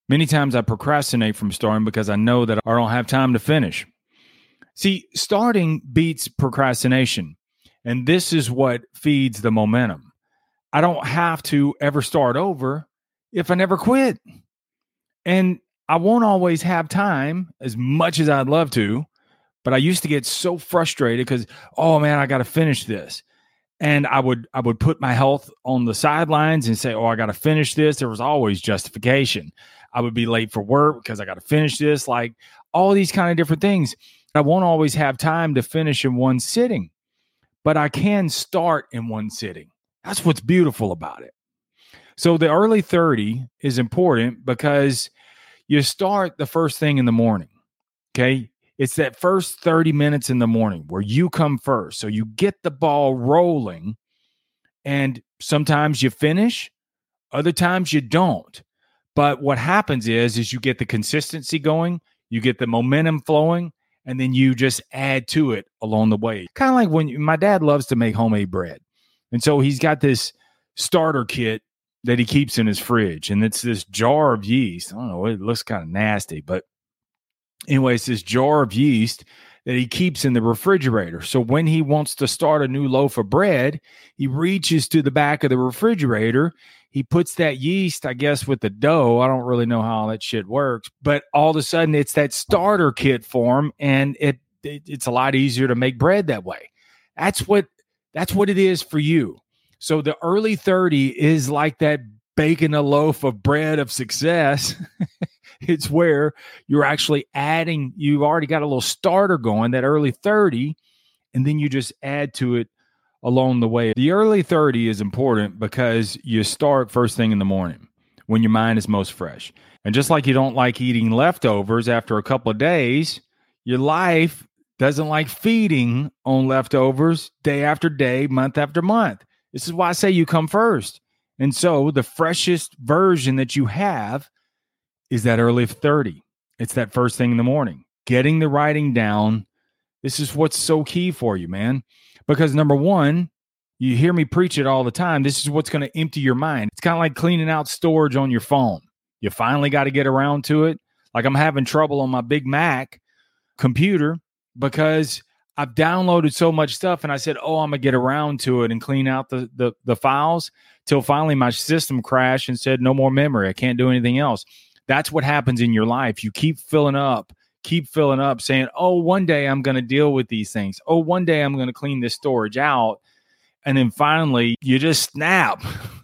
Many times I procrastinate from starting because I know that I don't have time to finish. See, starting beats procrastination, and this is what feeds the momentum. I don't have to ever start over if I never quit. And I won't always have time as much as I'd love to, but I used to get so frustrated because, oh man, I got to finish this. And I would put my health on the sidelines and say, oh, I got to finish this. There was always justification. I would be late for work because I got to finish this, like all these kind of different things. I won't always have time to finish in one sitting, but I can start in one sitting. That's what's beautiful about it. So the early 30 is important because you start the first thing in the morning, okay? It's that first 30 minutes in the morning where you come first. So you get the ball rolling, and sometimes you finish, other times you don't. But what happens is you get the consistency going, you get the momentum flowing, and then you just add to it along the way. Kind of like when my dad loves to make homemade bread. And so he's got this starter kit that he keeps in his fridge. And it's this jar of yeast. I don't know, it looks kind of nasty, but anyway, it's this jar of yeast that he keeps in the refrigerator. So when he wants to start a new loaf of bread, he reaches to the back of the refrigerator. He puts that yeast, I guess, with the dough. I don't really know how all that shit works, but all of a sudden it's that starter kit for him, and it's a lot easier to make bread that way. That's what it is for you. So the early 30 is like that baking a loaf of bread of success. It's where you're actually adding, you've already got a little starter going, that early 30, and then you just add to it along the way. The early 30 is important because you start first thing in the morning when your mind is most fresh. And just like you don't like eating leftovers after a couple of days, your life doesn't like feeding on leftovers day after day, month after month. This is why I say you come first. And so the freshest version that you have is that early 30. It's that first thing in the morning. Getting the writing down. This is what's so key for you, man. Because number one, you hear me preach it all the time. This is what's going to empty your mind. It's kind of like cleaning out storage on your phone. You finally got to get around to it. Like I'm having trouble on my big Mac computer because I've downloaded so much stuff, and I said, oh, I'm going to get around to it and clean out the files till finally my system crashed and said, no more memory. I can't do anything else. That's what happens in your life. You keep filling up saying, oh, one day I'm going to deal with these things. Oh, one day I'm going to clean this storage out. And then finally you just snap.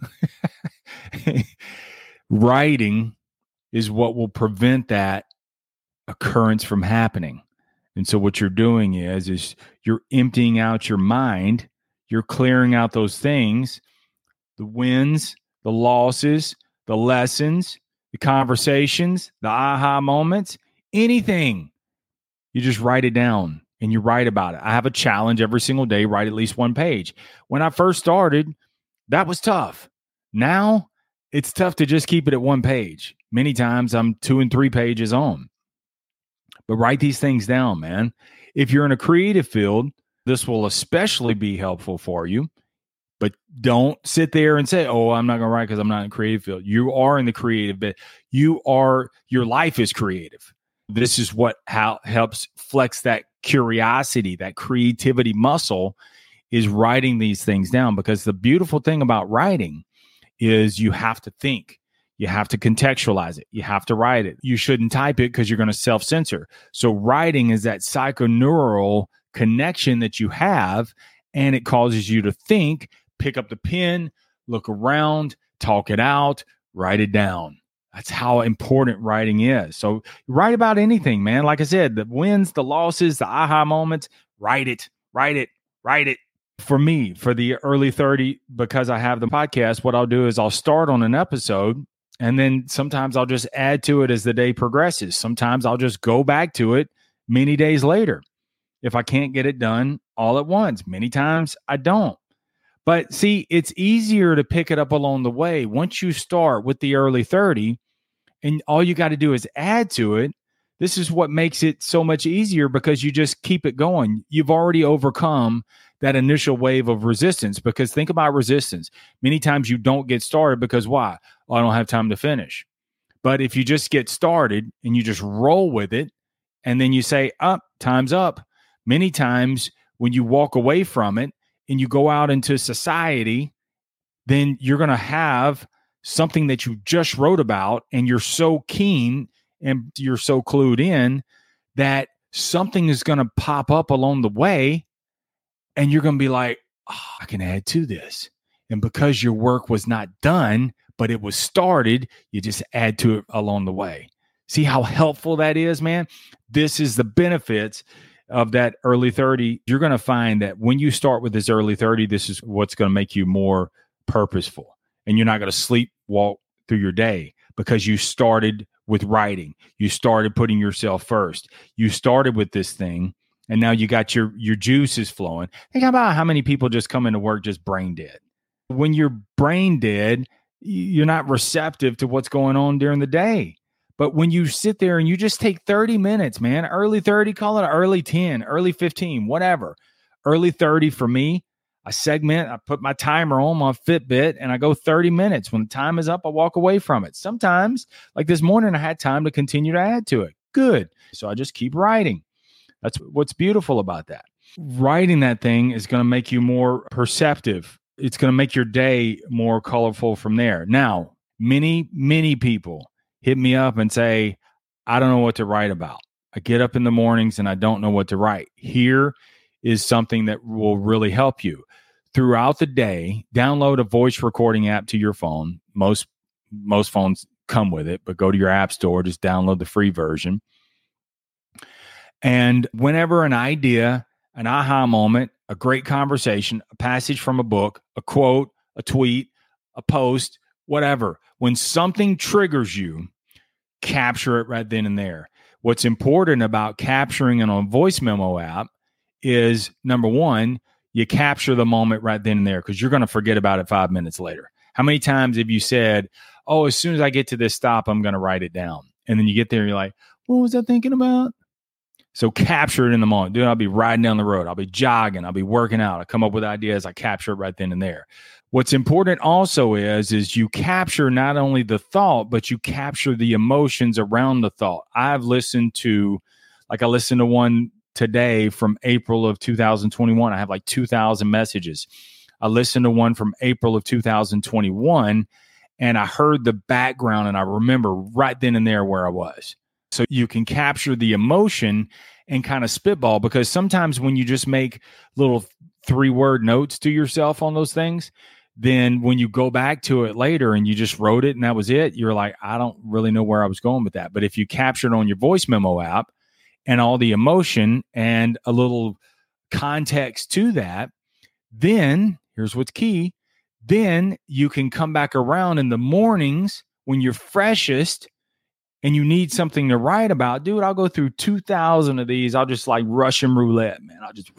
Writing is what will prevent that occurrence from happening. And so what you're doing is you're emptying out your mind. You're clearing out those things, the wins, the losses, the lessons, the conversations, the aha moments, anything. You just write it down and you write about it. I have a challenge every single day, write at least one page. When I first started, that was tough. Now it's tough to just keep it at one page. Many times I'm 2 and 3 pages on. But write these things down, man. If you're in a creative field, this will especially be helpful for you. But don't sit there and say, oh, I'm not going to write because I'm not in the creative field. You are in the creative bit. Your life is creative. This is what helps flex that curiosity, that creativity muscle, is writing these things down. Because the beautiful thing about writing is you have to think. You have to contextualize it. You have to write it. You shouldn't type it because you're going to self-censor. So writing is that psychoneural connection that you have, and it causes you to think, pick up the pen, look around, talk it out, write it down. That's how important writing is. So write about anything, man. Like I said, the wins, the losses, the aha moments, write it. For me, for the early 30, because I have the podcast, what I'll do is I'll start on an episode, and then sometimes I'll just add to it as the day progresses. Sometimes I'll just go back to it many days later if I can't get it done all at once. Many times I don't. But see, it's easier to pick it up along the way. Once you start with the early 30, and all you got to do is add to it, this is what makes it so much easier, because you just keep it going. You've already overcome that initial wave of resistance, because think about resistance. Many times you don't get started because why? Oh, I don't have time to finish. But if you just get started and you just roll with it, and then you say, time's up. Many times when you walk away from it and you go out into society, then you're going to have something that you just wrote about, and you're so keen and you're so clued in that something is going to pop up along the way, and you're going to be like, I can add to this. And because your work was not done, but it was started, you just add to it along the way. See how helpful that is, man? This is the benefits of that early 30. You're going to find that when you start with this early 30, this is what's going to make you more purposeful. And you're not going to sleepwalk through your day because you started with writing. You started putting yourself first. You started with this thing, and now you got your juices flowing. Think about how many people just come into work just brain dead. When you're brain dead, you're not receptive to what's going on during the day. But when you sit there and you just take 30 minutes, man, early 30, call it early 10, early 15, whatever. Early 30 for me, I segment, I put my timer on my Fitbit, and I go 30 minutes. When the time is up, I walk away from it. Sometimes, like this morning, I had time to continue to add to it. Good. So I just keep writing. That's what's beautiful about that. Writing that thing is going to make you more perceptive. It's going to make your day more colorful from there. Now, many, many people hit me up and say, I don't know what to write about. I get up in the mornings and I don't know what to write. Here is something that will really help you. Throughout the day, download a voice recording app to your phone. Most phones come with it, but go to your app store, just download the free version. And whenever an idea, an aha moment, a great conversation, a passage from a book, a quote, a tweet, a post, whatever, when something triggers you, capture it right then and there. What's important about capturing it on a voice memo app is, number one, you capture the moment right then and there, because you're going to forget about it 5 minutes later. How many times have you said, as soon as I get to this stop, I'm going to write it down. And then you get there and you're like, what was I thinking about? So capture it in the moment. Dude, I'll be riding down the road. I'll be jogging. I'll be working out. I come up with ideas. I capture it right then and there. What's important also is you capture not only the thought, but you capture the emotions around the thought. I listened to one today from April of 2021. I have like 2,000 messages. I listened to one from April of 2021, and I heard the background, and I remember right then and there where I was. So you can capture the emotion and kind of spitball, because sometimes when you just make little 3-word notes to yourself on those things, then when you go back to it later and you just wrote it and that was it, you're like, I don't really know where I was going with that. But if you capture it on your voice memo app and all the emotion and a little context to that, then here's what's key. Then you can come back around in the mornings when you're freshest and you need something to write about. Dude, I'll go through 2,000 of these. I'll just like Russian roulette, man. I'll just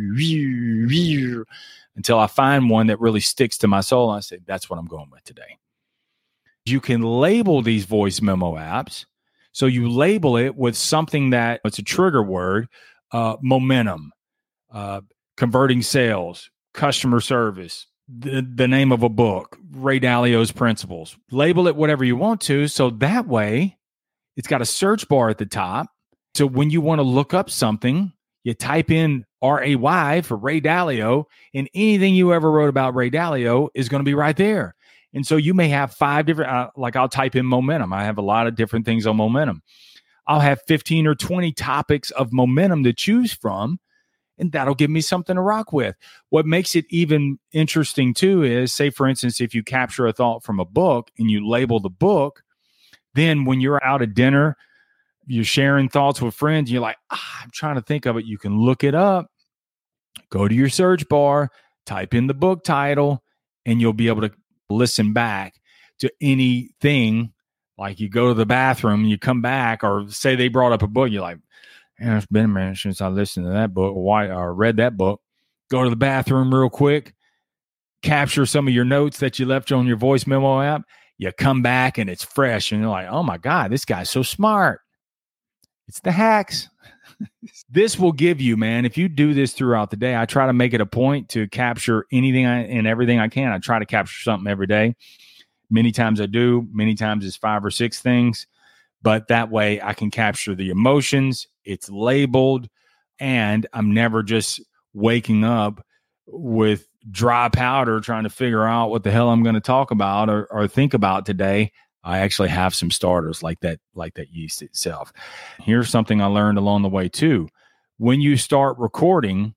until I find one that really sticks to my soul. And I say, that's what I'm going with today. You can label these voice memo apps. So you label it with something that it's a trigger word, momentum, converting sales, customer service, the name of a book, Ray Dalio's principles. Label it whatever you want to. So that way it's got a search bar at the top. So when you want to look up something, you type in RAY for Ray Dalio, and anything you ever wrote about Ray Dalio is going to be right there. And so you may have 5 different, like I'll type in momentum. I have a lot of different things on momentum. I'll have 15 or 20 topics of momentum to choose from, and that'll give me something to rock with. What makes it even interesting too is, say for instance, if you capture a thought from a book and you label the book, then when you're out at dinner, you're sharing thoughts with friends, you're like, I'm trying to think of it. You can look it up, go to your search bar, type in the book title, and you'll be able to listen back to anything. Like you go to the bathroom, you come back, or say they brought up a book, you're like, it's been a minute since I listened to that book or read that book. Go to the bathroom real quick, capture some of your notes that you left on your voice memo app. You come back and it's fresh, and you're like, oh my God, this guy's so smart. It's the hacks. This will give you, man, if you do this throughout the day, I try to make it a point to capture anything and everything I can. I try to capture something every day, Many times I do. Many times it's 5 or 6 things. But that way I can capture the emotions. It's labeled. And I'm never just waking up with dry powder trying to figure out what the hell I'm going to talk about or think about today. I actually have some starters like that yeast itself. Here's something I learned along the way too. When you start recording,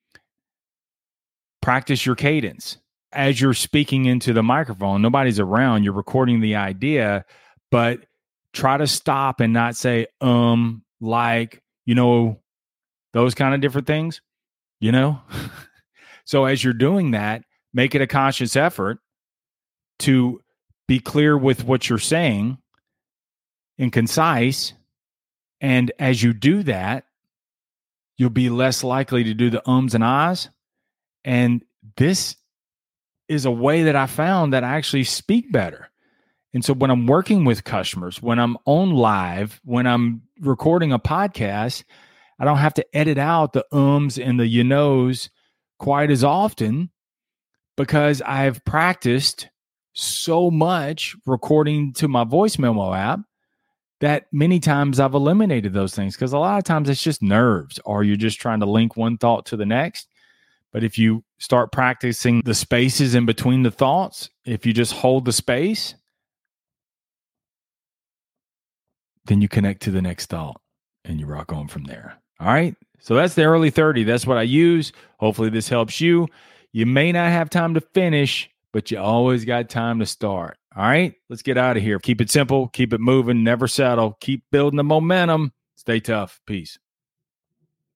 practice your cadence. As you're speaking into the microphone, nobody's around, you're recording the idea, but try to stop and not say, like, those kind of different things, So as you're doing that, make it a conscious effort to be clear with what you're saying and concise. And as you do that, you'll be less likely to do the ums and ahs. And this is a way that I found that I actually speak better. And so when I'm working with customers, when I'm on live, when I'm recording a podcast, I don't have to edit out the ums and the knows quite as often because I've practiced so much recording to my voice memo app that many times I've eliminated those things because a lot of times it's just nerves or you're just trying to link one thought to the next. But if you start practicing the spaces in between the thoughts, if you just hold the space, then you connect to the next thought and you rock on from there. All right. So that's the early 30. That's what I use. Hopefully this helps you. You may not have time to finish, but you always got time to start. All right. Let's get out of here. Keep it simple. Keep it moving. Never settle. Keep building the momentum. Stay tough. Peace.